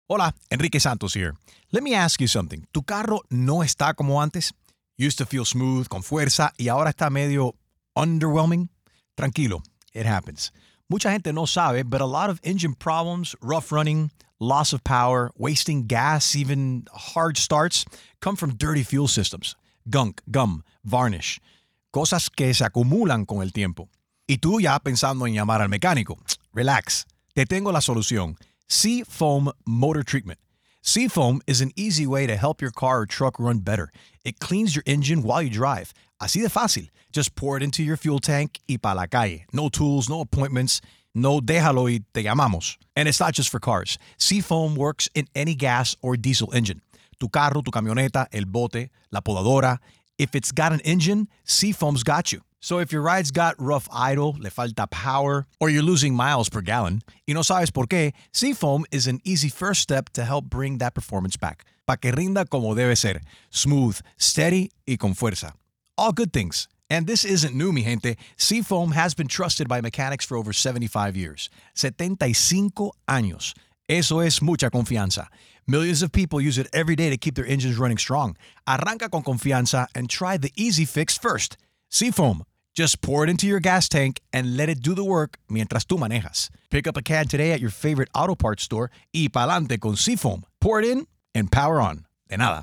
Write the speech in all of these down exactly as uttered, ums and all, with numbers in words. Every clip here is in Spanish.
Hola, Enrique Santos here. Let me ask you something. ¿Tu carro no está como antes? Used to feel smooth, con fuerza, y ahora está medio underwhelming? Tranquilo, it happens. Mucha gente no sabe, but a lot of engine problems, rough running, loss of power, wasting gas, even hard starts, come from dirty fuel systems. Gunk, gum, varnish. Cosas que se acumulan con el tiempo. Y tú ya pensando en llamar al mecánico. Relax. Te tengo la solución. Seafoam Motor Treatment. Seafoam is an easy way to help your car or truck run better. It cleans your engine while you drive. Así de fácil. Just pour it into your fuel tank y pa la calle. No tools, no appointments. No déjalo y te llamamos. And it's not just for cars. Seafoam works in any gas or diesel engine. Tu carro, tu camioneta, el bote, la podadora. If it's got an engine, Seafoam's got you. So if your ride's got rough idle, le falta power, or you're losing miles per gallon, y no sabes por qué, Seafoam is an easy first step to help bring that performance back. Pa' que rinda como debe ser. Smooth, steady, y con fuerza. All good things. And this isn't new, mi gente. Seafoam has been trusted by mechanics for over seventy-five years. setenta y cinco años. Eso es mucha confianza. Millions of people use it every day to keep their engines running strong. Arranca con confianza and try the easy fix first. Seafoam. Just pour it into your gas tank and let it do the work mientras tú manejas. Pick up a can today at your favorite auto parts store y pa'lante con Seafoam. Pour it in and power on. De nada.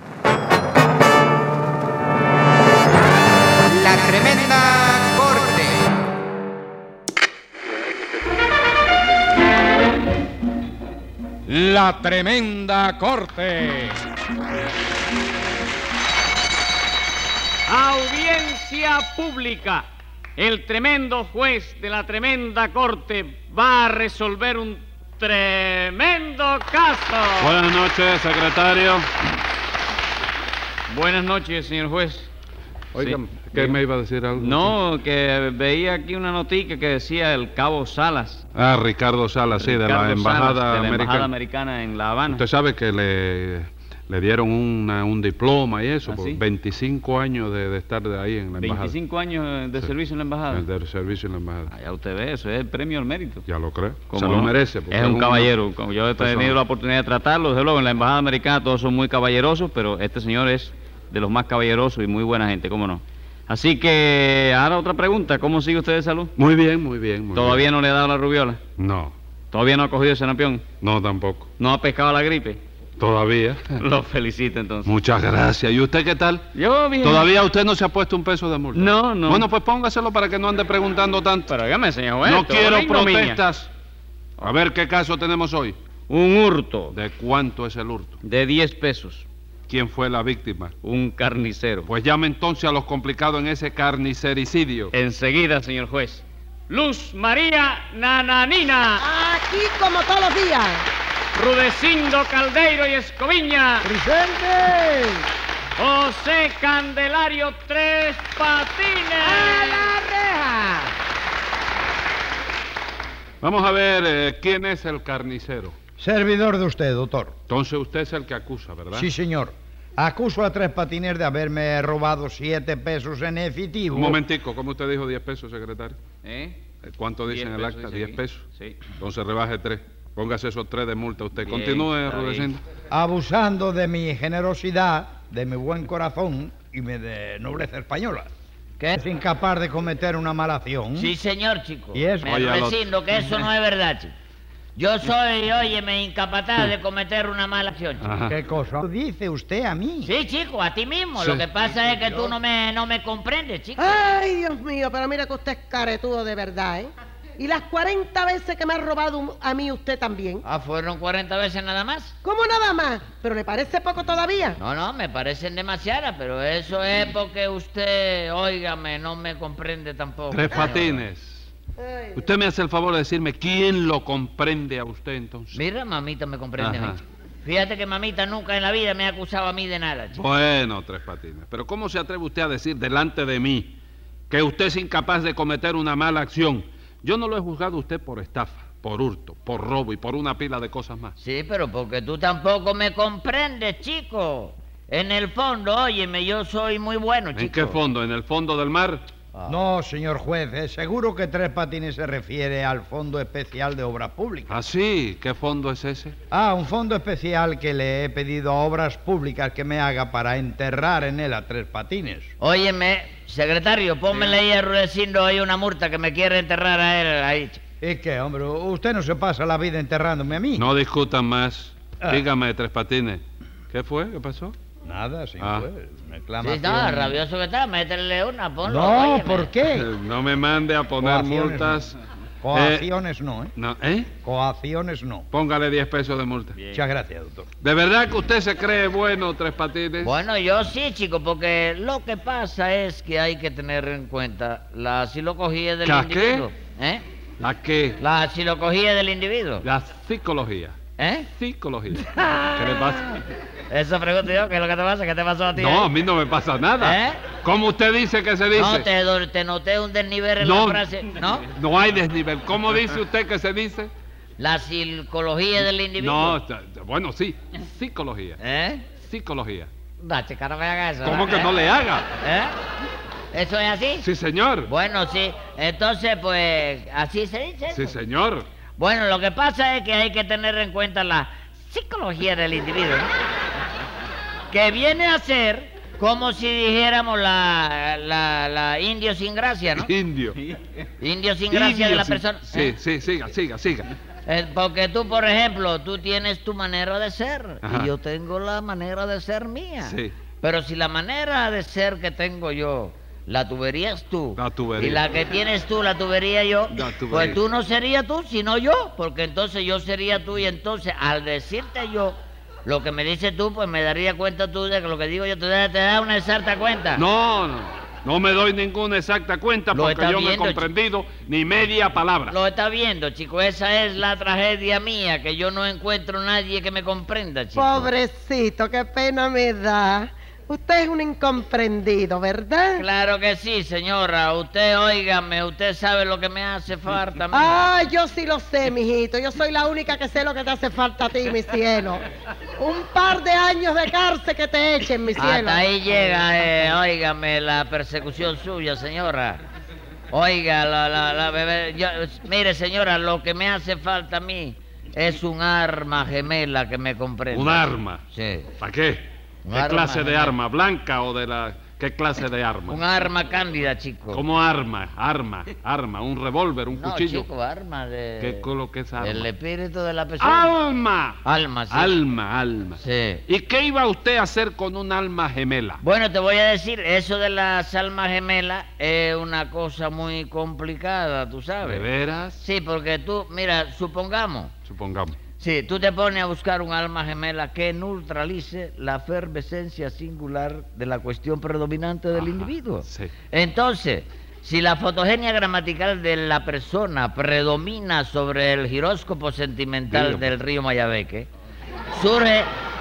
La Tremenda Corte. La Tremenda Corte. Audiencia pública. El tremendo juez de la Tremenda Corte va a resolver un tremendo caso. Buenas noches, secretario. Buenas noches, señor juez. Oiga, Sí, ¿qué dígame. me iba a decir algo? No, que veía aquí una noticia que decía el cabo Salas. Ah, Ricardo Salas, sí, de la Ricardo embajada Salas, de la americana. embajada americana en La Habana. Usted sabe que le, le dieron una- un diploma y eso, ¿Ah, por sí? veinticinco años de, de estar de ahí en la embajada. veinticinco años de Sí. servicio en la embajada. De servicio en la embajada. Ah, ya usted ve, eso es el premio al mérito. Ya lo creo. ¿Cómo Se lo no? merece. porque Es un una caballero. Como yo he persona. tenido la oportunidad de tratarlo, desde luego, en la embajada americana todos son muy caballerosos, pero este señor es de los más caballerosos y muy buena gente, ¿cómo no? Así que, ahora otra pregunta, ¿cómo sigue usted de salud? Muy bien, muy bien. Muy ¿Todavía bien. no le ha dado la rubiola? No, ¿Todavía no ha cogido el sarampión? no tampoco. ¿No ha pescado la gripe? Todavía. Lo felicito entonces. Muchas gracias. ¿Y usted qué tal? Yo bien. ¿Todavía usted no se ha puesto un peso de multa? No, no. Bueno, pues póngaselo para que no ande preguntando tanto. Pero dígame, señor juez. No esto es quiero una ignominia. protestas. A ver qué caso tenemos hoy. Un hurto ¿De cuánto es el hurto? de diez pesos. ¿Quién fue la víctima? Un carnicero. Pues llame entonces a los complicados en ese carnicericidio. Enseguida, señor juez. Luz María Nananina. Aquí como todos los días. Rudecindo Caldeiro y Escoviña. ¡Presente! José Candelario Tres Patines. ¡A la reja! Vamos a ver, eh, ¿quién es el carnicero? Servidor de usted, doctor. Entonces usted es el que acusa, ¿verdad? Sí, señor. Acuso a Tres Patines de haberme robado siete pesos en efectivo. Un momentico, ¿cómo usted dijo diez pesos, secretario? ¿Eh? Eh, ¿Cuánto dice Diez en el pesos acta? dice ¿Diez aquí. pesos? Sí. Entonces rebaje tres. Póngase esos tres de multa usted. Bien, Continúe, está Rudecindo. Abusando de mi generosidad, de mi buen corazón y mi de nobleza española. ¿Qué? Es incapaz de cometer una mala acción. Sí, señor, chico. ¿Y eso? Me Oye, al otro. resindo que eso no es verdad, chico. Yo soy, óyeme, incapaz de cometer una mala acción, chico. Ajá. ¿Qué cosa dice usted a mí? Sí, chico, a ti mismo. Sí. Lo que pasa es que tú no me, no me comprendes, chico. Ay, Dios mío, pero mira que usted es caretudo de verdad, ¿eh? Y las cuarenta veces que me ha robado a mí usted también. Ah, ¿fueron cuarenta veces nada más? ¿Cómo nada más? ¿Pero le parece poco todavía? No, no, me parecen demasiadas, pero eso es porque usted, óigame, no me comprende tampoco. Tres Patines. Ay, Usted me hace el favor de decirme quién lo comprende a usted entonces. Mira, mamita me comprende a mí, Ajá. chico. Fíjate que mamita nunca en la vida me ha acusado a mí de nada, chico. Bueno, Tres Patines, pero ¿cómo se atreve usted a decir delante de mí que usted es incapaz de cometer una mala acción? Yo no lo he juzgado a usted por estafa, por hurto, por robo y por una pila de cosas más. Sí, pero porque tú tampoco me comprendes, chico. En el fondo, óyeme, yo soy muy bueno, chico. ¿En qué fondo? ¿En el fondo del mar? Ah. No, señor juez, eh, seguro que Tres Patines se refiere al Fondo Especial de Obras Públicas. ¿Ah, sí? ¿Qué fondo es ese? Ah, un fondo especial que le he pedido a Obras Públicas que me haga para enterrar en él a Tres Patines. Óyeme, secretario, pónmele ahí a Rudecindo ahí una multa que me quiere enterrar a él ahí. ¿Y qué, hombre? ¿Usted no se pasa la vida enterrándome a mí? No discutan más. Ah. Dígame, Tres Patines. ¿Qué fue? ¿Qué pasó? Nada, señor Ah. juez. Sí, Reclamación. está, rabioso que está, métele una, ponlo. No, óyeme. ¿por qué? No me mande a poner Coacciones multas. no. Coacciones no, ¿eh? No, ¿eh? Coacciones no. Póngale diez pesos de multa. Muchas gracias, doctor. ¿De verdad que usted se cree bueno, Tres Patines? Bueno, yo sí, chico, porque lo que pasa es que hay que tener en cuenta la psicología del ¿La qué? individuo. ¿Eh? ¿La qué? La psicología del individuo. La psicología. ¿Eh? Psicología. ¿Qué le pasa? Eso pregunto yo, ¿qué es lo que te pasa? ¿Qué te pasó a ti? No, a ahí? mí no me pasa nada. ¿Eh? ¿Cómo usted dice que se dice? No, te, do- te noté un desnivel en No, la frase. ¿No? no hay desnivel. ¿Cómo dice usted que se dice? La psicología del individuo. No, t- t- bueno, sí. Psicología. ¿Eh? Psicología. Da, chica, no me hagas eso. ¿Cómo ¿eh? que no le haga? ¿Eh? ¿Eso es así? Sí, señor. Bueno, sí. Entonces, pues, así se dice. Sí, eso. señor. Bueno, lo que pasa es que hay que tener en cuenta la psicología del individuo, ¿no? Que viene a ser como si dijéramos la, la, la indio sin gracia, ¿no? Indio. Indio sin gracia Indio, de la sí. persona. Sí, ¿eh? sí, siga, siga, siga. Eh, porque tú, por ejemplo, tú tienes tu manera de ser Ajá. y yo tengo la manera de ser mía. Sí. Pero si la manera de ser que tengo yo la tuberías tú La tubería. y la que tienes tú la tubería yo, La tubería. pues tú no serías tú, sino yo, porque entonces yo sería tú y entonces al decirte yo lo que me dices tú, pues me daría cuenta tú de que lo que digo yo te da, te da una exacta cuenta. No, no. No me doy ninguna exacta cuenta Lo porque está yo no he viendo, comprendido ni media palabra. Lo está viendo, chico, esa es la tragedia mía, que yo no encuentro nadie que me comprenda, chico. Pobrecito, qué pena me da. Usted es un incomprendido, ¿verdad? Claro que sí, señora. Usted, óigame, usted sabe lo que me hace falta a mí. Ah, yo sí lo sé, mijito. Yo soy la única que sé lo que te hace falta a ti, mi cielo. Un par de años de cárcel que te echen, mi cielo. Hasta ahí llega, eh, óigame, la persecución suya, señora. Oiga, la, la, la bebé... yo- mire, señora, lo que me hace falta a mí es un arma gemela que me comprenda. ¿Un arma? Sí. ¿Para qué? Un ¿Qué arma, clase de señor. arma? ¿Blanca o de la...? ¿Qué clase de arma? Un arma cándida, chico. ¿Cómo arma? Arma, arma. ¿Un revólver, un No, cuchillo? chico, arma de... ¿Qué es lo que es arma? El espíritu de la persona. ¡Alma! Alma, sí. Alma, alma. Sí. ¿Y qué iba usted a hacer con un alma gemela? Bueno, te voy a decir, eso de las almas gemelas es una cosa muy complicada, tú ¿De sabes. veras? Sí, porque tú, mira, supongamos, Supongamos. sí, tú te pones a buscar un alma gemela que neutralice la efervescencia singular de la cuestión predominante del Ajá, individuo. sí. Entonces, si la fotogenia gramatical de la persona predomina sobre el giróscopo sentimental Dígame. del río Mayabeque, surge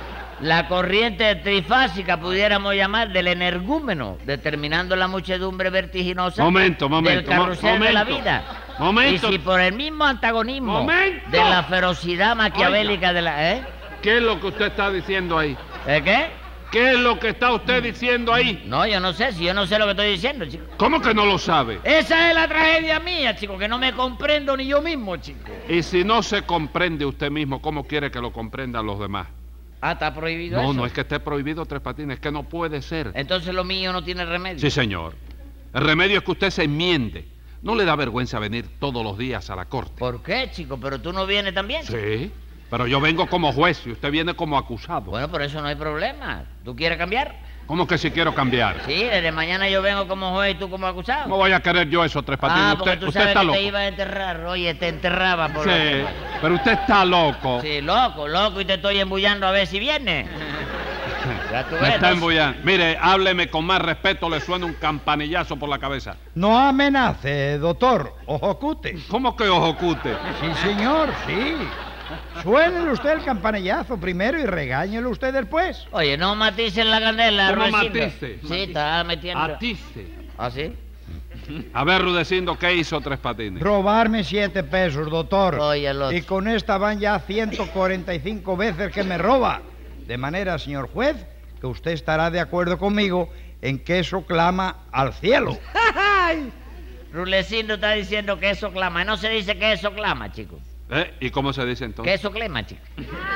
la corriente trifásica, pudiéramos llamar, del energúmeno, determinando la muchedumbre vertiginosa Momento, del momento, mo- carrusel de la momento. vida. Momento. Y si por el mismo antagonismo Momento. de la ferocidad maquiavélica de la... ¿Eh? ¿Qué es lo que usted está diciendo ahí? ¿Eh qué? ¿Qué es lo que está usted diciendo ahí? No, yo no sé, si yo no sé lo que estoy diciendo, chico. ¿Cómo que no lo sabe? Esa es la tragedia mía, chico, que no me comprendo ni yo mismo, chico. Y si no se comprende usted mismo, ¿cómo quiere que lo comprendan los demás? Ah, está prohibido No, eso. no es que esté prohibido Tres Patines, es que no puede ser. Entonces lo mío no tiene remedio. Sí, señor. El remedio es que usted se enmiende. ¿No le da vergüenza venir todos los días a la corte? ¿Por qué, chico? ¿Pero tú no vienes también? Sí, pero yo vengo como juez y usted viene como acusado. Bueno, por eso no hay problema. ¿Tú quieres cambiar? ¿Cómo que si quiero cambiar? Sí, desde mañana yo vengo como juez y tú como acusado. ¿Cómo voy a querer yo eso, Tres Patines? Ah, porque usted tú usted sabes está que loco. te iba a enterrar. Oye, te enterraba por Sí, lo- pero usted está loco. Sí, loco, loco, y te estoy embullando a ver si viene. Ya tú Me ves, está ¿no? embullando. Mire, hábleme con más respeto, le suena un campanillazo por la cabeza. No amenace, doctor. Ojocute. ¿Cómo que ojocute? Sí, señor, sí. Suénele usted el campanillazo primero y regáñelo usted después. Oye, no matices la candela, ¿Cómo Rudecindo. matice? Sí, está metiendo. Atice. ¿Ah, sí? A ver, Rudecindo, ¿qué hizo Tres Patines? Robarme siete pesos, doctor. Oye, el otro. Y con esta van ya ciento cuarenta y cinco veces que me roba. De manera, señor juez, que usted estará de acuerdo conmigo en que eso clama al cielo. ¡Ay! Rulecindo está diciendo que eso clama. No se dice que eso clama, chico. ¿Eh? ¿Y cómo se dice entonces? Que eso clama, chico.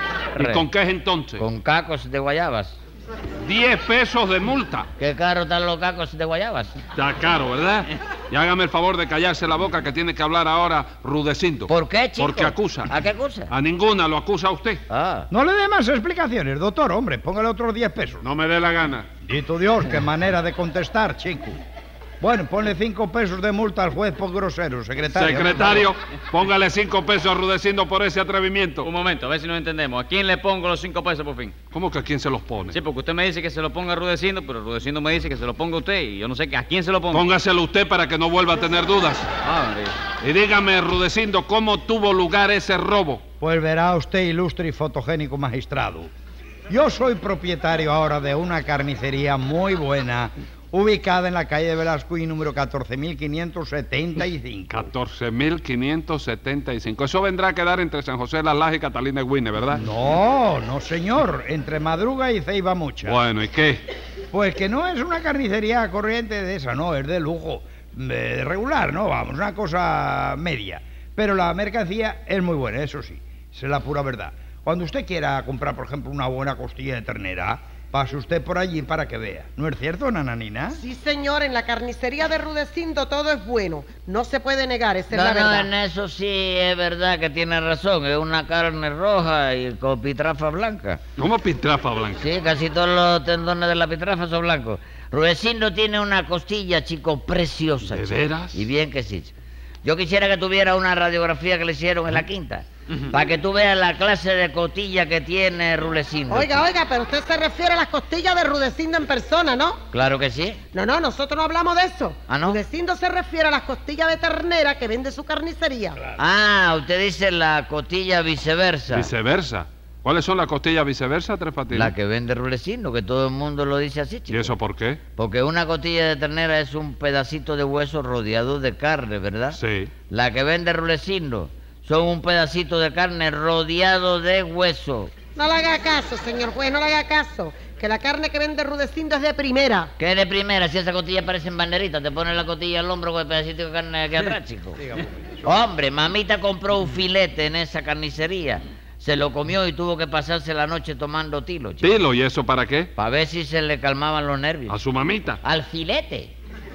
¿Y con qué es entonces? Con cacos de guayabas. Diez pesos de multa. ¿Qué caro están los cacos de guayabas? Está caro, ¿verdad? Y hágame el favor de callarse la boca, que tiene que hablar ahora Rudecindo. ¿Por qué, chico? Porque acusa. ¿A qué acusa? A ninguna lo acusa a usted. Ah. No le dé más explicaciones, doctor, hombre. Póngale otros diez pesos. No me dé la gana. Dito Dios, qué manera de contestar, chico. Bueno, ponle cinco pesos de multa al juez por grosero, secretario. Secretario, póngale cinco pesos a Rudecindo por ese atrevimiento. Un momento, a ver si nos entendemos. ¿A quién le pongo los cinco pesos por fin? ¿Cómo que a quién se los pone? Sí, porque usted me dice que se lo ponga a Rudecindo, pero Rudecindo me dice que se lo ponga a usted y yo no sé a quién se lo ponga. Póngaselo usted para que no vuelva a tener dudas. Ah, María. Y dígame, Rudecindo, ¿cómo tuvo lugar ese robo? Pues verá usted, ilustre y fotogénico magistrado. Yo soy propietario ahora de una carnicería muy buena, ubicada en la calle de Velasco y número catorce mil quinientos setenta y cinco. catorce mil quinientos setenta y cinco. Eso vendrá a quedar entre San José de las Lajas y Catalina Guine, ¿verdad? No, no señor, entre Madruga y Ceiba Mucha. Bueno, ¿y qué? Pues que no es una carnicería corriente de esa, no, es de lujo, de regular, no, vamos, una cosa media. Pero la mercancía es muy buena, eso sí, es la pura verdad. Cuando usted quiera comprar, por ejemplo, una buena costilla de ternera, pase usted por allí para que vea. ¿No es cierto, nananina? Sí, señor, en la carnicería de Rudecindo todo es bueno. No se puede negar, esa es No, la no, verdad. en eso sí es verdad que tiene razón. Es una carne roja y con pitrafa blanca. ¿Cómo pitrafa blanca? Sí, casi todos los tendones de la pitrafa son blancos. Rudecindo tiene una costilla, chico, preciosa. ¿De chico. veras? Y bien que sí. Yo quisiera que tuviera una radiografía que le hicieron en la quinta, para que tú veas la clase de costilla que tiene Rudecindo. Oiga, oiga, pero usted se refiere a las costillas de Rudecindo en persona, ¿no? Claro que sí. No, no, nosotros no hablamos de eso. ¿Ah, no? Rudecindo se refiere a las costillas de ternera que vende su carnicería. Ah, usted dice la costilla viceversa. Viceversa. ¿Cuáles son las costillas viceversa, Tres Patines? La que vende Rudecindo, que todo el mundo lo dice así, chico. ¿Y eso por qué? Porque una costilla de ternera es un pedacito de hueso rodeado de carne, ¿verdad? Sí. La que vende Rudecindo son un pedacito de carne rodeado de hueso. No le haga caso, señor juez, no le haga caso. Que la carne que vende Rudecindo es de primera. ¿Qué de primera? Si esa costilla parece en banderita, te pone la costilla al hombro con el pedacito de carne aquí atrás, chico. Hombre, mamita compró un filete en esa carnicería. Se lo comió y tuvo que pasarse la noche tomando tilo, chico. ¿Tilo? ¿Y eso para qué? Para ver si se le calmaban los nervios. A su mamita. Al filete.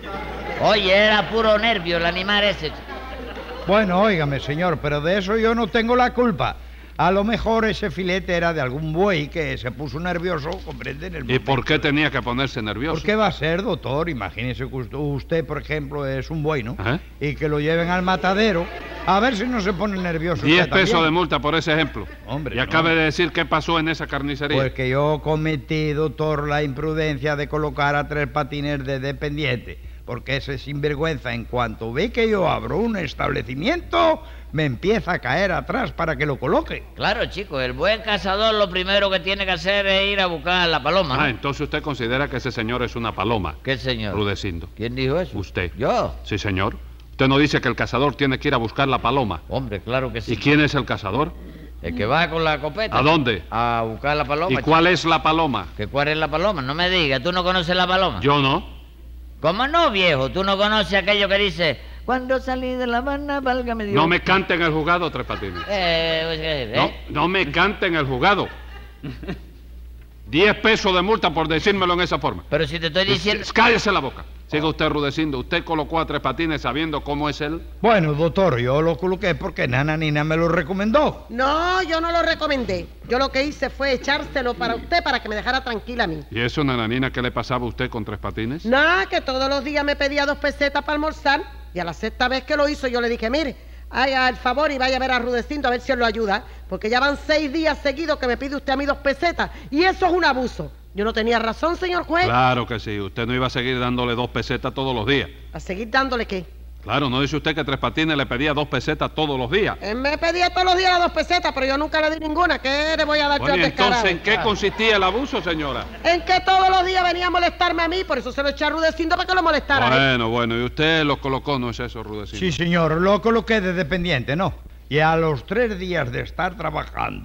Oye, era puro nervio el animal ese, chico. Bueno, óigame, señor, pero de eso yo no tengo la culpa. A lo mejor ese filete era de algún buey que se puso nervioso, comprende, en el ¿Y momento. por qué tenía que ponerse nervioso? ¿Por qué va a ser, doctor? Imagínese que usted, usted, por ejemplo, es un buey, ¿no? Ajá. Y que lo lleven al matadero, a ver si no se pone nervioso. Diez usted pesos también. de multa por ese ejemplo. Hombre, Y no. acabe de decir qué pasó en esa carnicería. Pues que yo cometí, doctor, la imprudencia de colocar a Tres Patines de dependiente. Porque ese sinvergüenza, en cuanto ve que yo abro un establecimiento, me empieza a caer atrás para que lo coloque. Claro, chico, el buen cazador lo primero que tiene que hacer es ir a buscar la paloma, ¿no? Ah, entonces usted considera que ese señor es una paloma. ¿Qué señor? Rudecindo. ¿Quién dijo eso? Usted. ¿Yo? Sí, señor. Usted no dice que el cazador tiene que ir a buscar la paloma. Hombre, claro que sí. ¿Y quién es el cazador? El que va con la copeta. ¿A dónde? A buscar la paloma. ¿Y chico. cuál es la paloma? ¿Que cuál es la paloma? No me digas, ¿tú no conoces la paloma? Yo no. ¿Cómo no, viejo? ¿Tú no conoces aquello que dice, cuando salí de La Habana, válgame Dios? No me cante en el juzgado, Tres Patines. Eh, pues, ¿eh? No, no me cante en el juzgado. Diez pesos de multa por decírmelo en esa forma. Pero si te estoy diciendo... Cállese la boca. Siga usted Rudecindo. Usted colocó a Tres Patines sabiendo cómo es él. Bueno, doctor, yo lo coloqué porque Nana Nina me lo recomendó. No, yo no lo recomendé. Yo lo que hice fue echárselo para usted para que me dejara tranquila a mí. ¿Y eso, nananina, qué le pasaba a usted con Tres Patines? Nada, que todos los días me pedía dos pesetas para almorzar y a la sexta vez que lo hizo yo le dije, mire, haga el favor y vaya a ver a Rudecindo a ver si él lo ayuda, porque ya van seis días seguidos que me pide usted a mí dos pesetas y eso es un abuso. Yo no tenía razón, señor juez. Claro que sí. Usted no iba a seguir dándole dos pesetas todos los días. ¿A seguir dándole qué? Claro, ¿no dice usted que Tres Patines le pedía dos pesetas todos los días? Él me pedía todos los días las dos pesetas, pero yo nunca le di ninguna. ¿Qué le voy a dar Bueno, yo ¿y al descarado? entonces en qué consistía el abuso, señora? En que todos los días venía a molestarme a mí, por eso se lo eché a Rudecindo para que lo molestara. ¿eh? Bueno, bueno, y usted los colocó, ¿no es eso, Rudecindo? Sí, señor, lo coloqué de dependiente, ¿no? Y a los tres días de estar trabajando,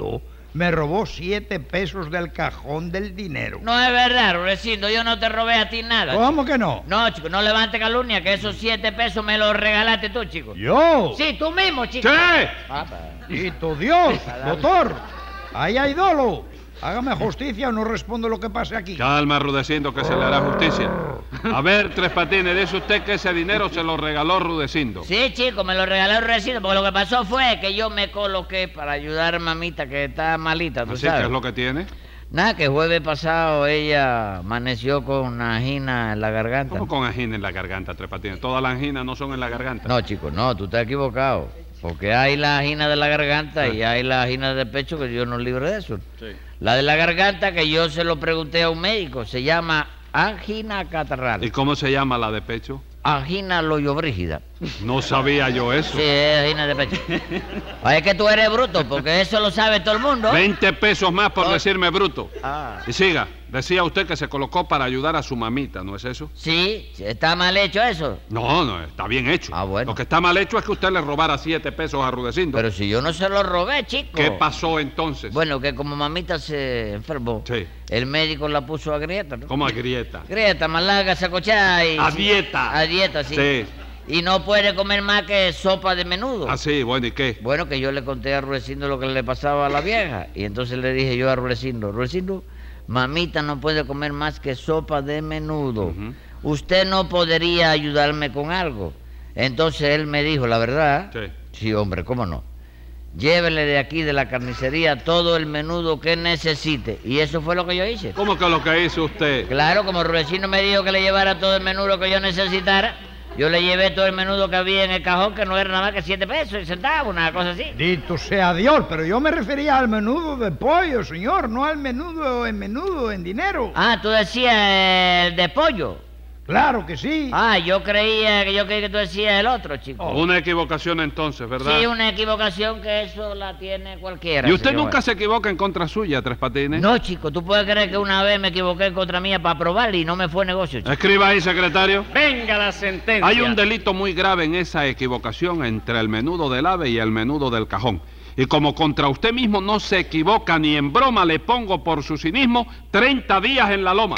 Me robó siete pesos del cajón del dinero. No es verdad, Rudecindo, yo no te robé a ti nada. ¿Cómo que no? No, chico, no levante calumnia, que esos siete pesos me los regalaste tú, chico. ¿Yo? Sí, tú mismo, chico. ¡Sí! Papá. ¡Y tu Dios, doctor! ¡Ahí hay dolo! Hágame justicia o no respondo lo que pase aquí. Calma, Rudecindo, que se le hará justicia. A ver, Tres Patines, dice usted que ese dinero se lo regaló Rudecindo. Sí, chico, me lo regaló Rudecindo, porque lo que pasó fue que yo me coloqué para ayudar a mamita que está malita, ¿tú Así sabes? que es lo que tiene. Nada, que jueves pasado ella amaneció con una angina en la garganta. ¿Cómo con angina en la garganta, Tres Patines? Todas las anginas no son en la garganta. No, chico, no, tú estás equivocado. Porque hay la angina de la garganta y hay la angina del pecho, que yo no libre de eso. Sí. La de la garganta, que yo se lo pregunté a un médico, se llama angina catarral. ¿Y cómo se llama la de pecho? Angina loyobrígida. No sabía yo eso. Sí, es angina de pecho. Ay, es que tú eres bruto, porque eso lo sabe todo el mundo. Veinte pesos más por Oh. decirme bruto. Ah. Y siga, decía usted que se colocó para ayudar a su mamita, ¿no es eso? Sí, está mal hecho eso. No, no, está bien hecho. Ah, bueno. Lo que está mal hecho es que usted le robara siete pesos a Rudecindo. Pero si yo no se lo robé, chico. ¿Qué pasó entonces? Bueno, que como mamita se enfermó, Sí. el médico la puso a grieta, ¿no? ¿Cómo a grieta? Grieta, más larga, sacochada y... A dieta. A dieta, sí. Sí. Y no puede comer más que sopa de menudo. Ah, sí, bueno, ¿y qué? Bueno, que yo le conté a Rudecindo lo que le pasaba a la vieja. Y entonces le dije yo a Rudecindo, Rudecindo, mamita no puede comer más que sopa de menudo. Ujú. Usted no podría ayudarme con algo. Entonces él me dijo, la verdad. Sí. Sí, hombre, ¿cómo no? Llévele de aquí, de la carnicería, todo el menudo que necesite. Y eso fue lo que yo hice. ¿Cómo que lo que hizo usted? Claro, como Rudecindo me dijo que le llevara todo el menudo que yo necesitara, yo le llevé todo el menudo que había en el cajón, que no era nada más que siete pesos y centavos, una cosa así. Dito sea Dios, pero yo me refería al menudo de pollo, señor, no al menudo en menudo, en dinero. Ah, tú decías el de pollo. Claro que sí. Ah, yo creía que yo creía que tú decías el otro, chico. Una equivocación entonces, ¿verdad? Sí, una equivocación que eso la tiene cualquiera. ¿Y usted señor. nunca se equivoca en contra suya, Tres Patines? No, chico, tú puedes creer que una vez me equivoqué en contra mía para probar y no me fue negocio, chico. Escriba ahí, secretario. Venga la sentencia. Hay un delito muy grave en esa equivocación entre el menudo del ave y el menudo del cajón. Y como contra usted mismo no se equivoca ni en broma, le pongo por su cinismo treinta días en la loma.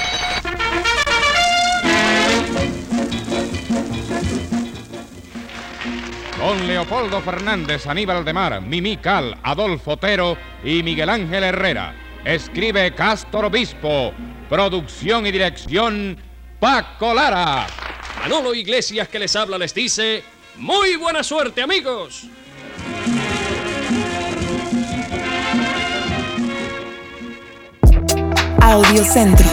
Don Leopoldo Fernández, Aníbal de Mar, Mimí Cal, Adolfo Otero y Miguel Ángel Herrera. Escribe Cástor Obispo. Producción y dirección, Paco Lara. Manolo Iglesias, que les habla, les dice: ¡muy buena suerte, amigos! Audiocentro.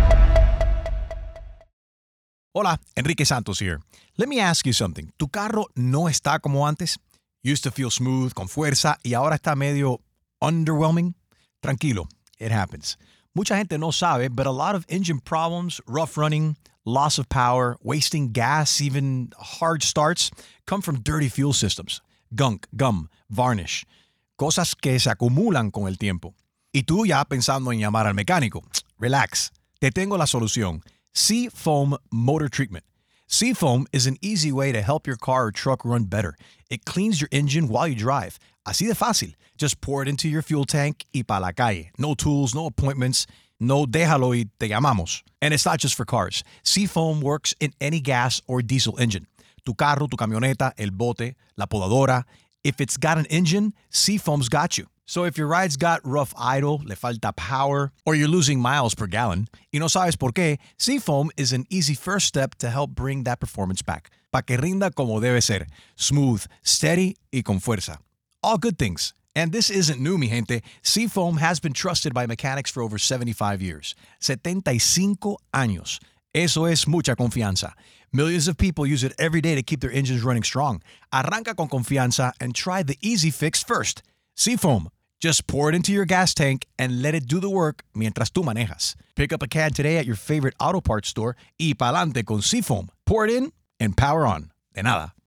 Hola, Enrique Santos here. Let me ask you something. ¿Tu carro no está como antes? Used to feel smooth, con fuerza, y ahora está medio underwhelming? Tranquilo, it happens. Mucha gente no sabe, but a lot of engine problems, rough running, loss of power, wasting gas, even hard starts, come from dirty fuel systems. Gunk, gum, varnish. Cosas que se acumulan con el tiempo. Y tú ya pensando en llamar al mecánico. Relax, te tengo la solución. Seafoam Motor Treatment. Seafoam is an easy way to help your car or truck run better. It cleans your engine while you drive. Así de fácil. Just pour it into your fuel tank y pa' la calle. No tools, no appointments. No déjalo y te llamamos. And it's not just for cars. Seafoam works in any gas or diesel engine. Tu carro, tu camioneta, el bote, la podadora. If it's got an engine, Seafoam's got you. So if your ride's got rough idle, le falta power, or you're losing miles per gallon, y no sabes por qué, Seafoam is an easy first step to help bring that performance back. Pa' que rinda como debe ser. Smooth, steady, y con fuerza. All good things. And this isn't new, mi gente. Seafoam has been trusted by mechanics for over seventy-five years. setenta y cinco años. Eso es mucha confianza. Millions of people use it every day to keep their engines running strong. Arranca con confianza and try the easy fix first. Seafoam. Just pour it into your gas tank and let it do the work mientras tú manejas. Pick up a can today at your favorite auto parts store y pa'lante con Seafoam. Pour it in and power on. De nada.